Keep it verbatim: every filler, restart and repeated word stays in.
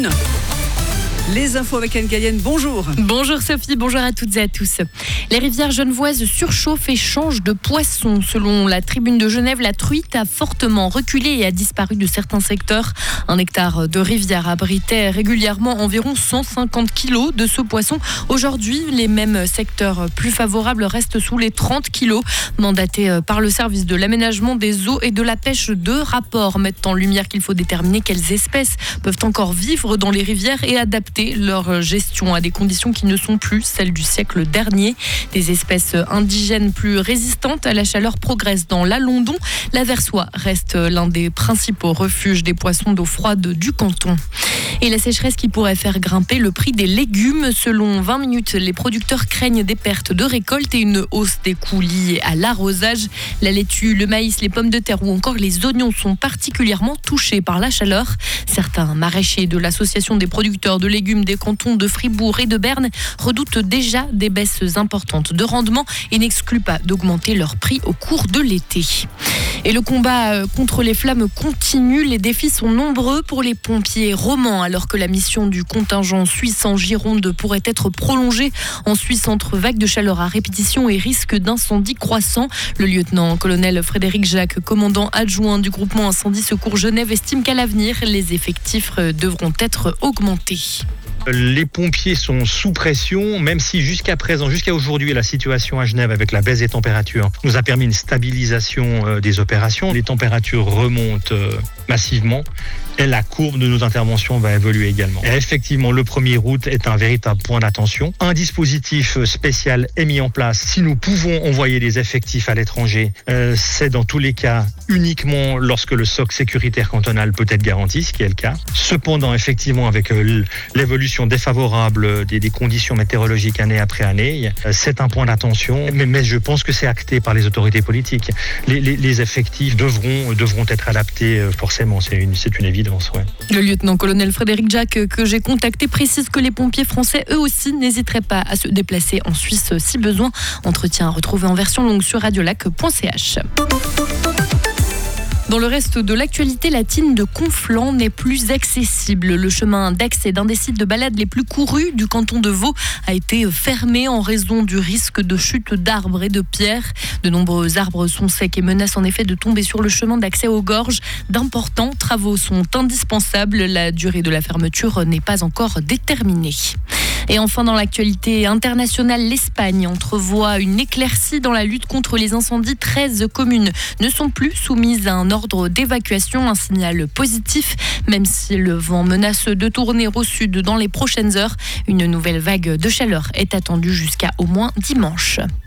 une. Les infos avec Anne Cayenne, bonjour. Bonjour Sophie, bonjour à toutes et à tous. Les rivières genevoises surchauffent et changent de poisson. Selon la Tribune de Genève, la truite a fortement reculé et a disparu de certains secteurs. Un hectare de rivière abritait régulièrement environ cent cinquante kilos de ce poisson. Aujourd'hui, les mêmes secteurs plus favorables restent sous les trente kilos. Mandatés par le service de l'aménagement des eaux et de la pêche, deux rapports mettent en lumière qu'il faut déterminer quelles espèces peuvent encore vivre dans les rivières et adapter leur gestion à des conditions qui ne sont plus celles du siècle dernier. Des espèces indigènes plus résistantes à la chaleur progressent dans l'Alondon. La Versoix reste l'un des principaux refuges des poissons d'eau froide du canton. Et la sécheresse qui pourrait faire grimper le prix des légumes. Selon vingt minutes, les producteurs craignent des pertes de récolte et une hausse des coûts liés à l'arrosage. La laitue, le maïs, les pommes de terre ou encore les oignons sont particulièrement touchés par la chaleur. Certains maraîchers de l'association des producteurs de légumes des cantons de Fribourg et de Berne redoutent déjà des baisses importantes de rendement et n'excluent pas d'augmenter leur prix au cours de l'été. Et le combat contre les flammes continue. Les défis sont nombreux pour les pompiers romans, alors que la mission du contingent suisse en Gironde pourrait être prolongée. En Suisse, entre vagues de chaleur à répétition et risque d'incendie croissant, le lieutenant-colonel Frédéric Jacques, commandant adjoint du groupement Incendie Secours Genève, estime qu'à l'avenir, les effectifs devront être augmentés. Les pompiers sont sous pression, même si jusqu'à présent, jusqu'à aujourd'hui, la situation à Genève avec la baisse des températures nous a permis une stabilisation des opérations. Les températures remontent massivement et la courbe de nos interventions va évoluer également. Et effectivement, le premier août est un véritable point d'attention. Un dispositif spécial est mis en place. Si nous pouvons envoyer des effectifs à l'étranger, euh, c'est dans tous les cas uniquement lorsque le socle sécuritaire cantonal peut être garanti, ce qui est le cas. Cependant, effectivement, avec euh, l'évolution défavorable des, des conditions météorologiques année après année, euh, c'est un point d'attention. Mais, mais je pense que c'est acté par les autorités politiques. Les, les, les effectifs devront, devront être adaptés euh, forcément. C'est une, c'est une évidence. Ouais. Le lieutenant-colonel Frédéric Jacques, que j'ai contacté, précise que les pompiers français, eux aussi, n'hésiteraient pas à se déplacer en Suisse si besoin. Entretien à retrouver en version longue sur radiolac point c h. Dans le reste de l'actualité, la Tine de Conflans n'est plus accessible. Le chemin d'accès d'un des sites de balade les plus courus du canton de Vaud a été fermé en raison du risque de chute d'arbres et de pierres. De nombreux arbres sont secs et menacent en effet de tomber sur le chemin d'accès aux gorges. D'importants travaux sont indispensables. La durée de la fermeture n'est pas encore déterminée. Et enfin, dans l'actualité internationale, l'Espagne entrevoit une éclaircie dans la lutte contre les incendies. treize communes ne sont plus soumises à un ordre d'évacuation, un signal positif, même si le vent menace de tourner au sud dans les prochaines heures. Une nouvelle vague de chaleur est attendue jusqu'à au moins dimanche.